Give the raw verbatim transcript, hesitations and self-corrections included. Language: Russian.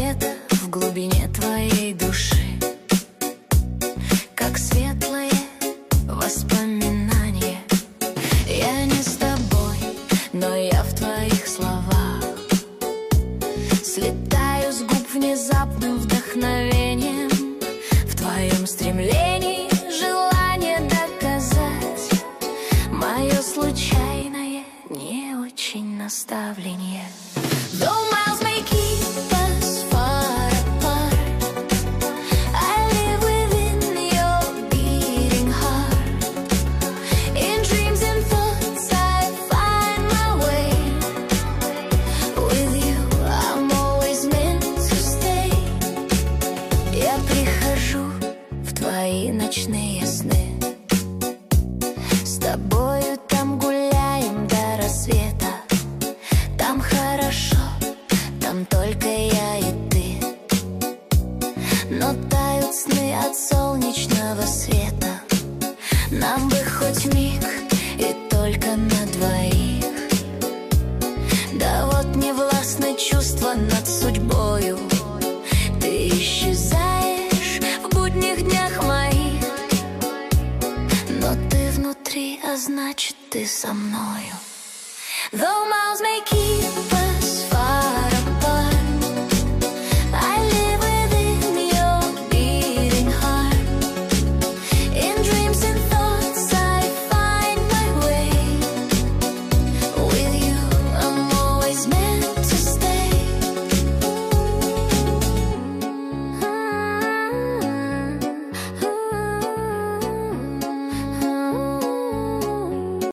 где-то в глубине твоей души, как светлое воспоминание. Я не с тобой, но я в твоих словах. Слетаю с губ внезапным вдохновением, в твоем стремлении желание доказать мое случайное, не очень наставление. Though miles may keep us far apart, I live within your beating heart. In dreams and thoughts I find my way. With you I'm always meant to stay. Я прихожу в твои ночные сны, с тобою там гуляем до рассвета. Там хорошо, там только я и ты, но тают сны от солнечного света. Нам бы хоть миг и только на двоих. Да вот не властны чувства над судьбою. Ты исчезаешь в будних днях моих, но ты внутри, а значит ты со мною. Though miles may keep